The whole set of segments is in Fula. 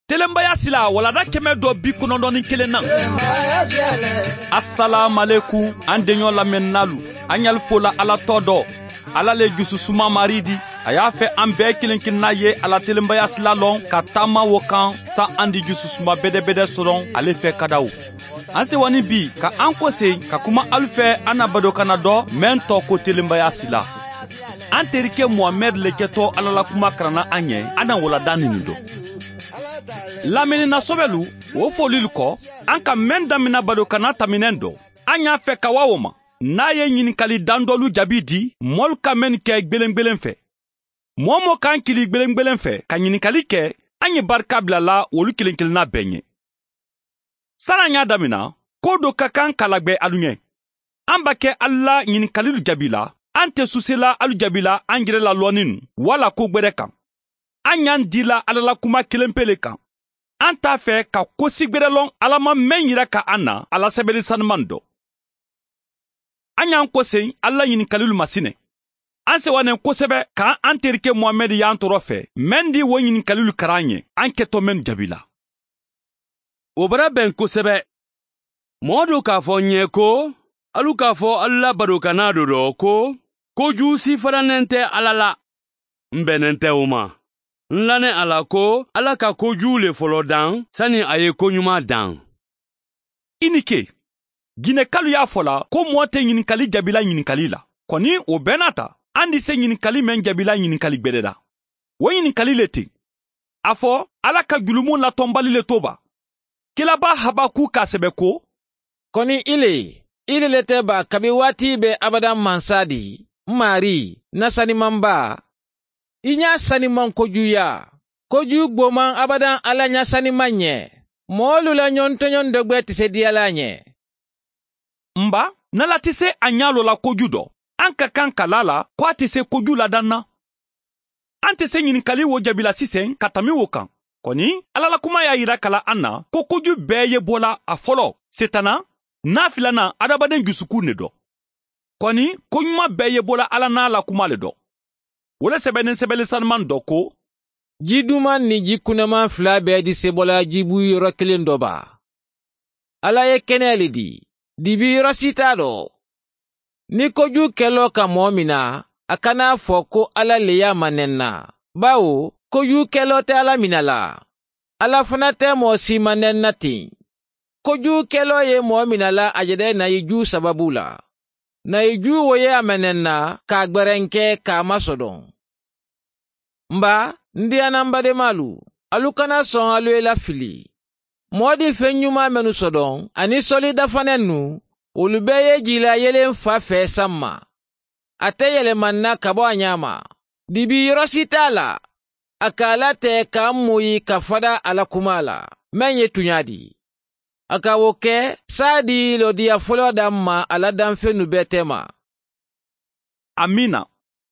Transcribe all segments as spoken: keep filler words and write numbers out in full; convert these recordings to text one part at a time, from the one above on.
Telembaya sila walada keme do bi konondoni kelen nan. Assalamu alaikum andenyo la mennalu anyal fola ala todo ala le jususuma maridi aya fe ambe kelen kinaye ala telembaya sila lon katama wokan sa andi jususuma bede bede soron ale fe kadaw. Anse wani bi ka anko se ka kuma alfe anabado kanado mento ko telembaya sila. Anterike Mohamed leketo ala la kuma krana anye ana walada ninido. Lamini na sobelu wo folil ko anka menda mina bado kana taminendo anya fe kawawoma na ye nyinikali dandolu jabidi mol kamen ke gbelen fe momo kan kili gbelen fe ka nyinikali ke anye barka blala wolu kilenkil na benye saranya damina kodo kakan kalagbe alunye ambake alla nyinikali jabila ante susela alu jabila angire la lonin wala ko gbere kan anyan dila alala kuma kilempele kan anta fe ka kosigberelon alama menyira ka ana ala sebeli sanmando anyan kosen alla yin kalul masine anse wanen kosebe ka anterike Mohamed yan torofe mendi woyin kalul karanye anketo men jabila obara ben kosebe modo ka fo nyeko alu ka fo alla barokanado do ko ko jusi faranente alala mbenente uma nlane ala ko ala ka koju le folo dan sani aye konyuma dan inike gine kalu ya fola ko mote nyinikali jabila nyinikali la koni o benata andi se nyinikali men jabila nyinikali gbededa wo nyinikali leti afo ala ka gulumu la tombali le toba kilaba habaku ka sebeko koni ile ile lete ba kabi wati be abadan mansadi mari nasani mamba inya sani man kojuya koju gboman abadan ala nya sani manye molu la nyontonyon dogbe tise dialanye mba nala tise anyalo la kojudo anka kanka lala kwa tise koju la danna ante se nyinikali wo jabila sisen katami wokan koni alala kuma ya yira kala anna ko koju beye bola afolo setana nafilana adabaden jusuku nedo koni konyuma beye bola ala na la kuma ledo wole sebenen sebele sanman doko jiduman ni jikunama fla be di sebola jibu yoro kelen doba ala ye keneli di dibi yoro sitado ni koju kelo ka momina akana foko ala leya manenna bawo koju kelo te ala minala ala fanate mo si manenna tin koju kelo ye momina la ajede na yiju sababula na iju woye amenenna ka gberenke ka masodon mba ndi anambade malu alukana son aluela fili modi fenyuma menu sodon ani solida fanenu ulubeye jila yele mfa fe samma ate yele manna kabo anyama dibi yorositala akala te ka muyi kafada ala kumala menye tunyadi akawoke sadi lodia folo damma ala damfenu betema amina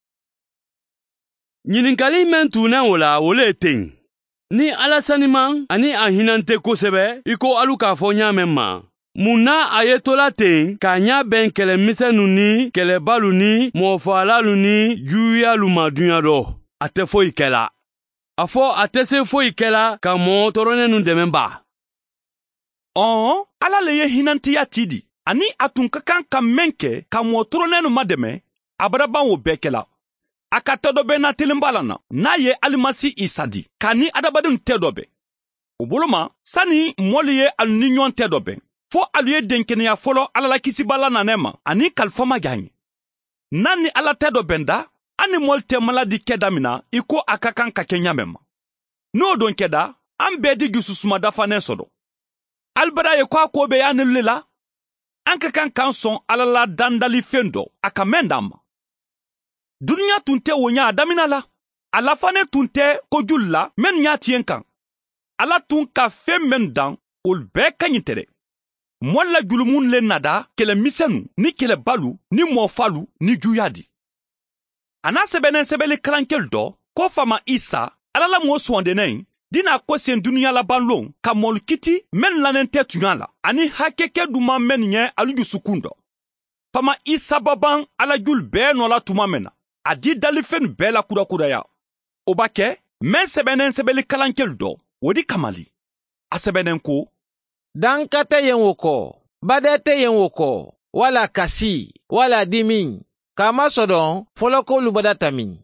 nyininkali men tunen wola wole ten ni ala saniman ani ahinante kosebe iko alu ka fo nyamen ma muna ayetola ten ka nya ben kele misenu ni kele balu ni mofalalu ni juyalu madunya do ate fo ikela afo ate se fo ikela ka mo toronenu dememba on ala le ye hinanti ya tidi ani atunka kan ka menke ka motoronenu mademe abraba wo bekela akatodobe na tilimbalana na ye alimasi isadi kani adabadun tedobe ubuluma sani moli ye alninyon tedobe fo aluye denkene ya folo alala kisibala na nema ani kalfama ganye nani ala tedobe nda ani molte maladi kedamina iko akakan ka kenyamema no don keda ambedi jususuma dafa nesodo albara ye kwa kobe ya nilila anka kan kanson alala dandali fendo akamendama dunya tunte wonya adamina la ala fane tunte kojulla men nya tienkan ala tun ka fem men dan ul be kanyitere molla julumun le nada kele misenu ni kele balu ni mofalu ni juyadi ana sebenen sebele krankel do ko fama isa alala mo swandenen dina ko sen dunya la banlon ka mol kiti men lanente tunyala ani hakeke duma men nye aluju sukundo fama isa baban ala jul be no la tumamena adi dalifen be la kura kura ya obake men sebenen sebele kalankel do o di kamali a sɛbɛnnen ko danka tɛ yen wo kɔ badɛ tɛ yen wo kɔ wala kasi wala dimi k'a masɔrɔ fɔlɔ k'olu badata min.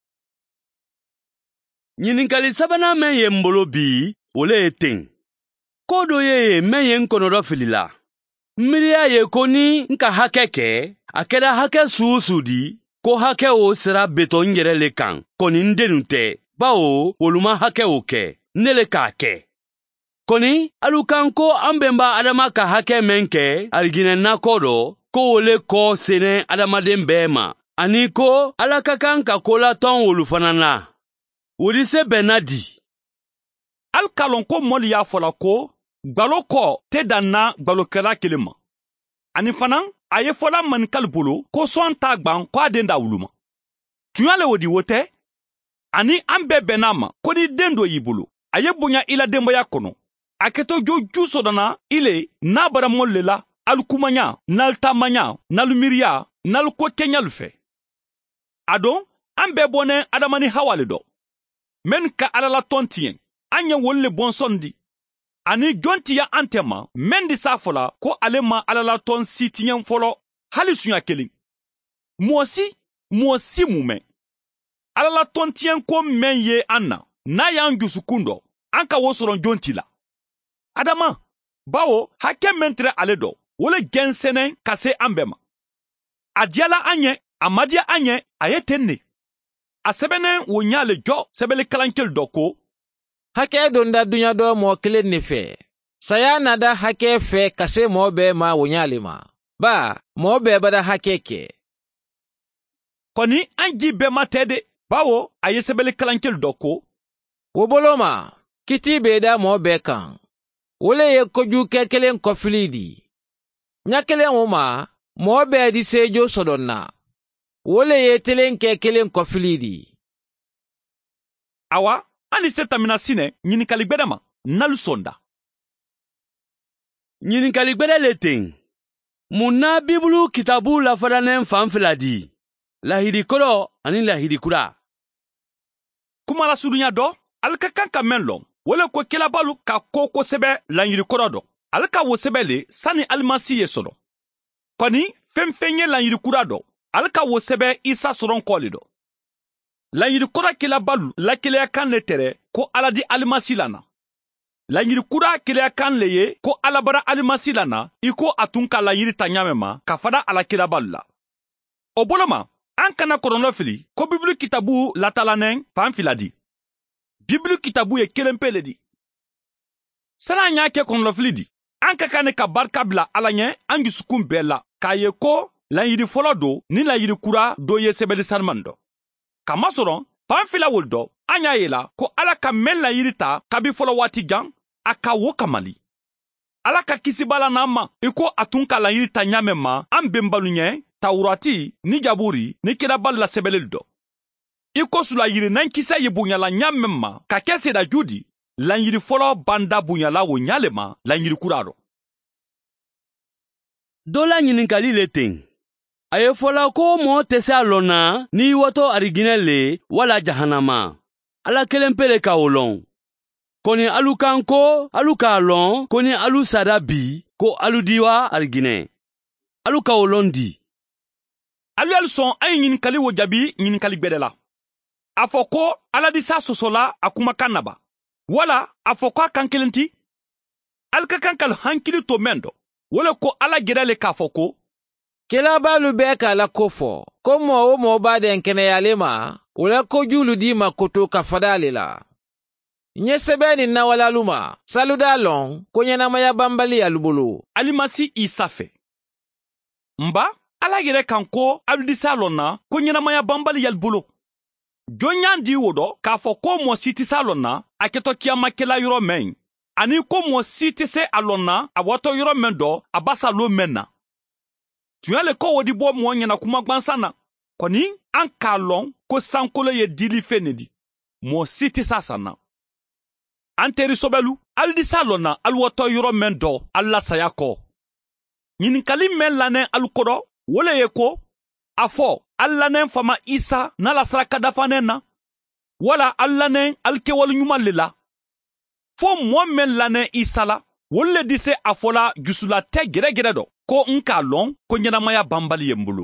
ɲininkali sabanan mɛn ye n bolo bi o le ye ten ko dɔ ye yen mɛn ye n kɔnɔdɔ fili la n miiriya ye ko ni n ka hakɛ kɛ a kɛra hakɛ sugu o sugu di ko hakɛ o sera beton n yɛrɛ le kan kɔni n denu tɛ bawo olu ma hakɛ o kɛ ne le k'a kɛ kɔni alu kan ko an bɛnba adama ka hakɛ mɛn kɛ ariginɛ nakɔ dɔ ko o le kɔ sɛnɛ adamaden bɛɛ ma ani ko ala ka kan ka ko latɔn olu fana na o di se bɛnna di. ali k'a lɔn ko mɔli y'a fɔla ko gbalo kɔ tɛ dan na gbalokɛla kelen ma ani fana a ye fɔla manikali bolo ko sɔn t'a gwan ko a den da wulu ma tuɲa le o di wo tɛ ani an bɛɛ bɛnn'a ma ko ni den dɔ y'i bolo a ye bonya i la denbaya kɔnɔ a kɛtɔ jo ju sɔdɔnna i le n'a bara mɔli le la alu kumanya n'alu taamanya n'alu miiriya n'alu ko kɛɲalu fɛ a don an bɛɛ bɔnɛ adama ni hawa le dɔ men ka ala la tɔn tiɲɛ an ye wolu le bɔnsɔn di ani jɔn tiya an tɛ ma men di s'a fɔla ko ale ma ala la tɔn si tiɲɛ fɔlɔ hali suɲa kelen mɔgɔ si mɔgɔ si mun mɛn ala la tɔn tiɲɛ ko mɛn ye an na n'a y'an dusukun dɔ an ka wo sɔrɔ jɔn ti la adama bawo hakɛ men tɛrɛ ale dɔ o le gɛnsɛnɛ ka se an bɛɛ ma a diyala an ye a ma diya an ye a ye ten ne a sɛbɛnnen o ɲa le jɔ sɛbɛnni kalankɛli dɔ ko hakɛ don da duɲa dɔ mɔgɔ kelen ne fɛ saya na da hakɛ fɛ ka se mɔgɔ bɛɛ ma o ɲale ma ba mɔgɔ bɛɛ bada hakɛ kɛ kɔni an ji bɛɛ ma tɛ de bawo a ye sɛbɛnni kalankɛli dɔ ko o bolo ma kiti bɛ da mɔgɔ bɛɛ kan o le ye kojugukɛ kelen kɔfili di ɲa kelen o ma mɔgɔ bɛɛ di sejo sɔdɔnna o le ye telen kɛ kelen kɔfili di. awa an ni se tamina sinɛ ɲininkali gbɛdɛ ma n'alu sɔnda. ɲininkali gbɛdɛ le ten mun na bibulu kitabu lafadanen fan fila di lahidi kɔrɔ ani lahidi kura. kuma la surunya dɔ ali ka kan ka mɛn lɔn wole ko kelabalu ka ko kosɛbɛ laɲiri kɔrɔ dɔ ali ka wo sɛbɛ le sani alimasi ye sɔrɔ kɔni fɛn fɛn ye laɲiri kura dɔ ali ka wo sɛbɛ isa sɔrɔn kɔ le dɔ laɲiri kɔrɔ kelabalu lakeleya kan le tɛrɛ ko ala di alimasi la na laɲiri kura keleya kan le ye ko ala bara alimasi la na i ko a tun ka laɲiri ta ɲamɛ ma ka fada ala kelabalu la o bolo ma an kana kɔrɔnɔ fili ko bibulu kitabu latalanɛ fan fila di bibulu kitabu ye kelen pe le di sani an y'a kɛ kɔnɔnɔfili di an ka kan ne ka barika bila ala ɲɛ an dusukun bɛɛ la k'a ye ko laɲiri fɔlɔ do ni laɲiri kura do ye sɛbɛnni sanuman dɔ kamasɔrɔ fan fila wolu dɔ an y'a ye la ko ala ka mɛn laɲiri ta kabi fɔlɔ waati jan a ka wo kamali ala ka kisibala n'an ma i ko a tun ka laɲiri ta ɲamɛ ma an benbalu ɲɛ tawurati ni jaburi ni kirabalu la sɛbɛnli dɔ i ko sula yiri n'an kisɛ ye bonyala ɲamɛ ma ka kɛ seda judi laɲiri fɔlɔ banda bonyala wo ɲale ma laɲiri kura rɔ. dɔ la ɲininkali le ten a ye fɔla ko mɔɔ tɛ se a lɔn na n'i wɔtɔ ariginɛ le wala jahanama ala kelen pe le ka o lɔn kɔni alu kan ko alu k'a lɔn ko ni alu sara bi ko alu diwa ariginɛ alu ka o lɔn di. alu y'alu sɔn an ye ɲininkali wo jaabi ɲininkali gbɛdɛ la a fɔ ko ala di sa sɔsɔla a kumakan naba wala a fɔ ko a kan kelen ti ali ka kan ka hankili to mɛn dɔ wole ko ala gɛrɛ le k'a fɔ ko kelabalu bɛɛ k'a la ko fɔ ko mɔgɔ o mɔgɔ b'a den kɛnɛyale ma o la kojulu di ma koto ka fada ale la n ye sɛbɛn nin nawalalu ma saluda lɔn ko ɲɛnamaya banbali alu bolo alimasi isa fɛ nba ala yɛrɛ kan ko alu disa lɔn na ko ɲɛnamaya banbali y'alu bolo jɔn y'an di wo dɔ k'a fɔ ko mɔgɔ si tɛ se a lɔn na a kɛtɔ kiyamakɛla yɔrɔ mɛn ani ko mɔgɔ si tɛ se a lɔn na a watɔ yɔrɔ mɛn dɔ a basa lo mɛn na tuɲa le ko wo di bɔ mɔgɔ ɲɛna kuma gwansan na kɔni an k'a lɔn ko sankolo ye dili fɛn ne di mɔgɔ si tɛ se a san na an teri sɔbɛlu ali di sa lɔn na ali watɔ yɔrɔ mɛn dɔ ali la saya kɔ ɲininkali mɛn lanɛ alu kɔrɔ wole ye ko a fɔ ali lanɛ fama isa n'a la saraka dafanɛ na wala ali lanɛ ali kɛwale ɲuman le la fo mɔɔ min lamɛn Isa la wolu le di se a fɔla jusula tɛ gɛrɛgɛrɛ dɔ ko n k'a lɔn ko ɲɛnamaya banbali ye n bolo.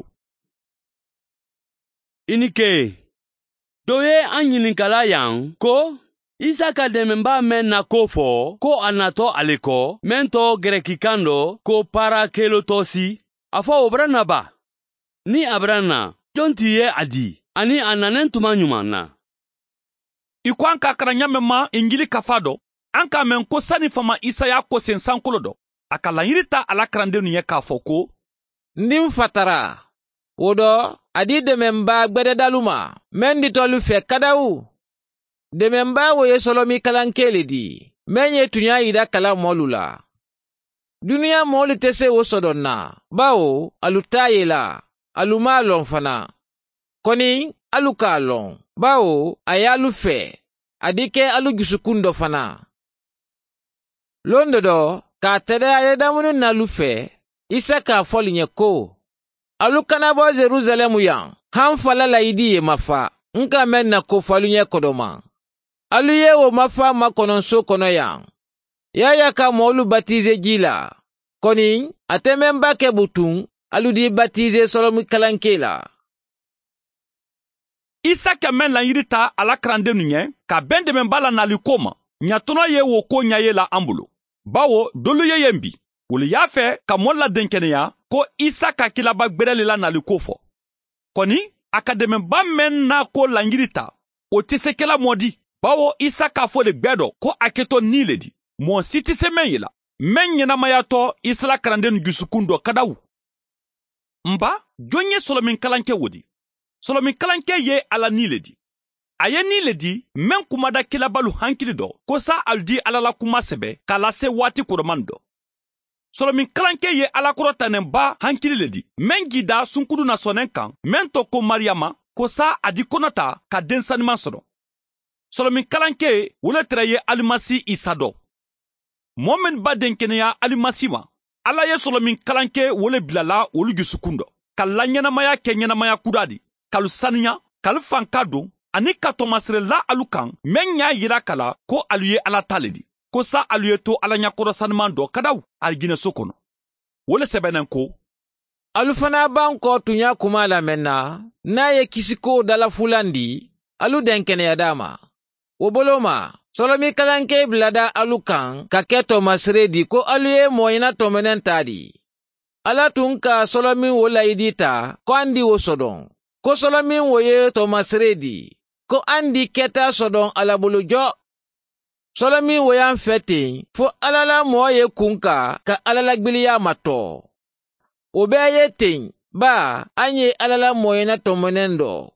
I ni ke dɔ ye an ɲininkala yan ko Isa ka dɛmɛba mɛn na ko fɔ ko a natɔ ale kɔ mɛn tɔ gɛrɛkikan dɔ ko parakelotɔsi. A fɔ o bɛra na ba? Ni a bɛra na, jɔn t'i ye a di ani a nanen tuma ɲuman na? I ko an ka kara ɲamɛ ma injili kafa dɔ an k'a mɛn ko sani fama Isa y'a ko sen sankolo dɔ a ka laɲini ta alakarandenu ye k'a fɔ ko n den fatara o dɔ a di dɛmɛnba gwɛdɛdalu ma mɛn di tɔlu fɛ kadawu dɛmɛnba wo ye sɔlɔmi kalanke le di mɛn ye tun y'a yira kala mɔlu la duniya mɔlu tɛ se o sɔdɔn na bawo alu t'a ye la alu m'a lɔn fana kɔni alu k'a lɔn bawo a y'alu fɛ a di kɛ alu jusukun dɔ fana lon dɔ dɔ k'a tɛdɛ a ye damuni n'alu fɛ Isa k'a fɔli ɲɛ ko alu kana bɔ Jerusalemu yan han fala la idi ye mafa n ka mɛn na ko falu ɲɛ kɔdɔma alu ye o mafa ma kɔnɔnso kɔnɔ yan yaya ka mɔlu batize ji la kɔni a tɛ mɛnba kɛ butun alu di batize sɔlɔmi kalanke la. Isa ka mɛn laɲini ta alakarandenu ɲɛ ka bɛn dɛmɛnba la nali ko ma ɲatɔnɔ ye wo ko ɲa ye la an bolo bawo dolu ye yen bi wolu y'a fɛ ka mɔɔ la denkɛnɛya ko Isa ka kilaba gbɛrɛli la nali ko fɔ kɔni a ka dɛmɛnba mɛn n'a ko laɲini ta o tɛ se kɛla mɔ di bawo Isa k'a fɔ le gbɛ dɔ ko a kɛtɔ ni le di mɔɔ si tɛ se mɛn ye la mɛn ɲɛnamayatɔ Isa la karandenu jusukun dɔ kadawu nba jɔn ye sɔlɔmin kalankɛ wo di sɔlɔmin kalankɛ ye ala ni le di a ye ni le di mɛn kumada kilabalu hankili dɔ ko sa alu di ala la kuma sɛbɛ k'a lase waati koroman dɔ sɔlɔmin kalankɛ ye alakɔrɔtanɛnba hankili le di mɛn jida sunkuru na sɔnɛn kan mɛn tɔ ko mariyama ko sa a di kɔnɔta ka den saniman sɔrɔ sɔlɔmin kalankɛ wole tɛrɛ ye alimasi Isa dɔ mɔɔ min ba denkɛnɛya alimasi ma ala ye sɔlɔmin kalankɛ wole bilala olu jusukun dɔ ka la ɲɛnamaya kɛ ɲɛnamaya kura di kalu saniya kalu fanka don ani ka tɔmasirela alu kan mɛn y'a yira kala ko alu ye ala ta le di ko sa alu ye to ala ɲakɔrɔ saniman dɔ kadaw alijinɛso kɔnɔ wole sɛbɛnnen ko alu fana b'an kɔ tun y'a kuma lamɛn na n'a ye kisiko dalafulan di alu denkɛnɛya d'a ma o bolo ma sɔlɔmi kalanke bilada alu kan ka kɛ tɔmasire di ko alu ye mɔɲina tɔmɛnɛn ta di ala tun ka sɔlɔmi wo layidi ta ko an di wo sɔdɔn ko sɔlɔmi wo ye tɔmasire di ko an di kɛta sɔdɔn ala bolo jɔ sɔlɔmi wo y'an fɛ ten fo ala la mɔɔ ye kun ka ka ala la gwiliya ma tɔ o bɛɛ ye ten ba an ye ala la mɔɲina tɔmɛnɛn dɔ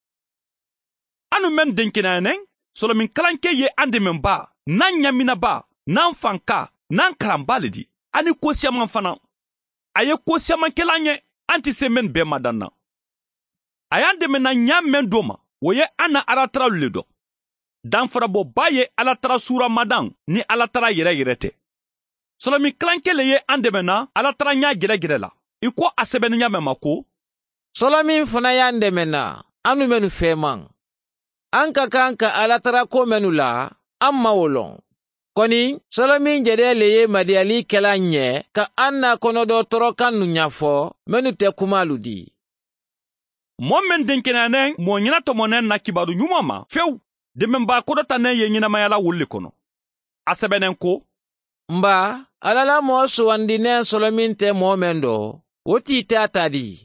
anu mɛn denkɛnɛyɛnɛn sɔlɔmin kalankɛ ye an dɛmɛnba n'an ɲaminaba n'an fanka n'an karanba le di ani ko siaman fana a ye ko siaman kɛla an ye an tɛ se mɛn bɛɛ ma dan na a y'an dɛmɛ na ɲa mɛn do ma o ye an na alataralu le dɔn danfarabɔba ye alatara sura madan ni alatara yɛrɛ yɛrɛ tɛ sɔlɔmin kalankɛ le ye an dɛmɛ na alatara ɲa gɛrɛgɛrɛ la i ko a sɛbɛnni ɲa mɛn ma ko sɔlɔmin fana y'an dɛmɛ na anu mɛnu fɛ man an ka kan ka alatara ko mɛnu la an ma o lɔn kɔni sɔlɔmin jɛdɛ le ye madiyali kɛla ɲɛ ka an na kɔnɔdɔ tɔrɔkan nu ɲafɔ mɛnu tɛ kumalu di mɔɔ min denkɛnɛyɛnɛn mɔɔ ɲɛna tɔmɔnɛn na kibaru ɲuman ma fewu dɛmɛnba kɔrɔtanɛn ye ɲɛnamayala wolu le kɔnɔ a sɛbɛnnen ko nba ala la mɔɔ sugandinɛn sɔlɔmin tɛ mɔɔ mɛn dɔ o t'i tɛ a ta di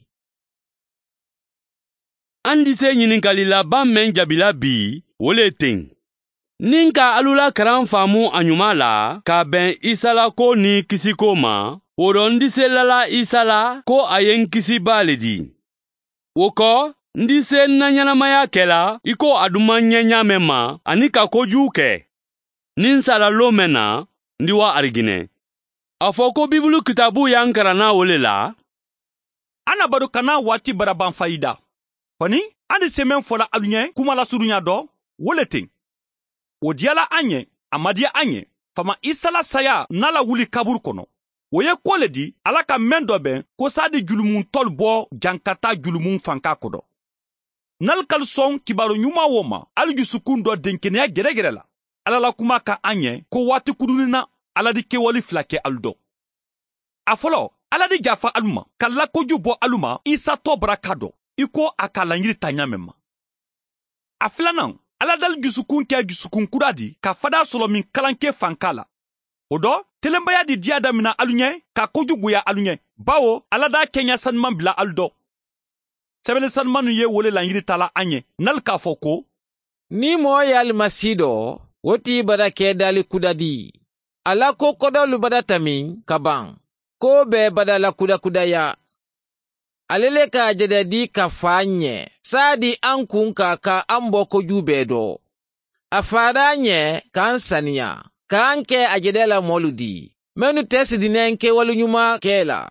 an di se ɲininkali laban mɛn jabila bi o le ten nin ka alu la karan faamu a ɲuman la k'a bɛn Isa la ko ni kisiko ma o dɔ n di se lala Isa la ko a ye n kisiba le di o kɔ n di se n na ɲɛnamaya kɛla i ko a duman ɲɛ ɲaamɛ ma ani ka kojugu kɛ ni n sara lon mɛn na n di wa ariginɛ a fɔ ko bibulu kitabu y'an karanna o le la an na baro kana waati baraban fayida kɔni an di se mɛn fɔla alu ɲɛ kuma la surunya dɔ wo le ten o diyala an ɲɛ a ma diya an ɲɛ fama Isa la saya n'a la wuli kaburu kɔnɔ o ye ko le di ala ka mɛn dɔ bɛn ko sa di julumun tɔlu bɔ jankata julumun fanka kɔdɔ n'alu kalu sɔn kibaru ɲuman wo ma alu jusukun dɔ denkɛnɛya gɛrɛgɛrɛ la Ala la kuma ka an ye ko waati kurunin na Ala di kɛwali fila kɛ alu dɔ. A fɔlɔ, Ala di jafa alu ma, ka lakoju bɔ alu ma, Isa tɔ bara ka dɔ, i ko a ka laɲini ta ɲa mɛn ma. A filanan, Ala dali jusukun kɛ jusukun kura di ka fada sɔrɔ min kalanke fanka la. O dɔ, telenbaya di diya damina alu ɲɛ ka kojuguya alu ɲɛ, bawo Ala da kɛɲɛ sanuman bila alu dɔ. Sɛbɛnni sanumanu ye wole laɲini ta la an ye, nali k'a fɔ ko, ni mɔɔ ye alimasi dɔ, o t'i bada kɛ dali kudadi. Ala ko kɔdɔlu bada tami ka ban, ko bɛɛ bada la kudakudaya. Ale le k'a jɛdɛdi ka fa ɲɛ, saadi an kun ka ka an bɔ koju bɛɛ dɔ. A fada ɲɛ k'an saniya, k'an kɛ a jɛdɛ la mɔlu di, mɛnu tɛ sidinɛ kɛ waliɲuman kɛ la.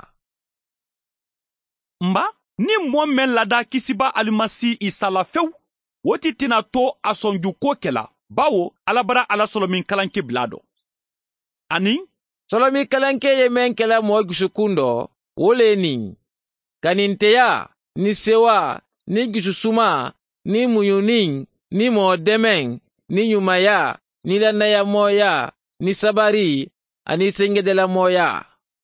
Mba, ni mɔɔ mɛn lada kisiba alimasi Isa la fewu, o ti tɛna to a sɔnju ko kɛla, bawo Ala bara Ala sɔlɔmin kalanke bila dɔ. Ani, sɔlɔmin kalanke ye mɛn kɛla mɔɔ jusukun dɔ, o le nin. Ka nin teya, ni sewa, ni jususuma, ni muɲunin, ni mɔɔdɛmɛn, ni ɲumaya, ni lannayamɔya, ni sabari, ani sengɛdɛlamɔya.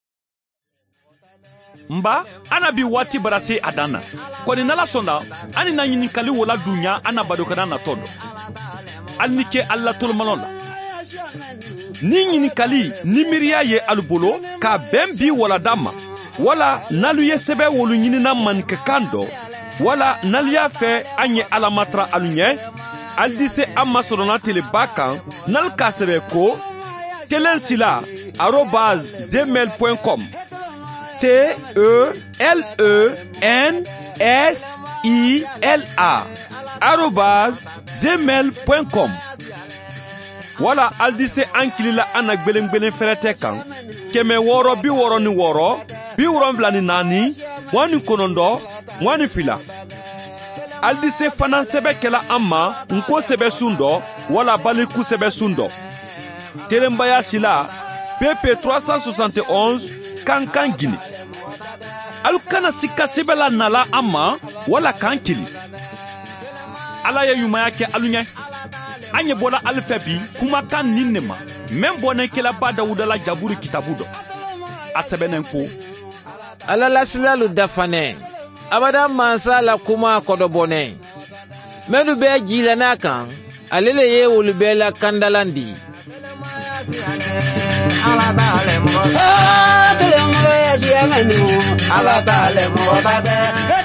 Mba, ana bi waati bara se a dan na. Kɔni n'Ala sɔnna, ani na ɲininkali wala dunya ana badokana na tɔ dɔ. Ali ni kɛ Ala tolomalɔ la. Ni ɲininkali ni miiriya ye alu bolo ka bɛn bi walada ma, wala n'alu ye sɛbɛ wolu ɲinina manikɛkan dɔ, wala n'alu y'a fɛ an ye Ala matara alu ɲɛ, ali di se an ma sɔrɔna teleba kan, n'alu k'a sɛbɛ ko telensila arobase gmail point com. T E L E N S I L A arobase gmail point com. Wala aldise ankilila ana gbelen gbelen ferete kan keme woro bi woro ni woro bi woro ni nani wani konondo wani fila aldise fana sebe kela amma nko sebe sundo wala baliku sebe sundo telembaya sila P P trois cent soixante et onze kankan gini alukana sika sebe la nala amma wala kankili Ala ye yumaya ke alunya Anye bola alfɛ bi kumakan nin ne ma mɛn bɔnɛ kɛlɛba Dawuda la jaburu kitabu dɔ a sɛbɛnnen ko Ala lasilalu dafanɛ abada mansa la kuma kɔdɔbɔnɛ mɛnu bɛ jila n'a kan ale le ye wolu bɛɛ la kandalan di Ala t'ale mɔgɔ Ala t'ale mɔgɔ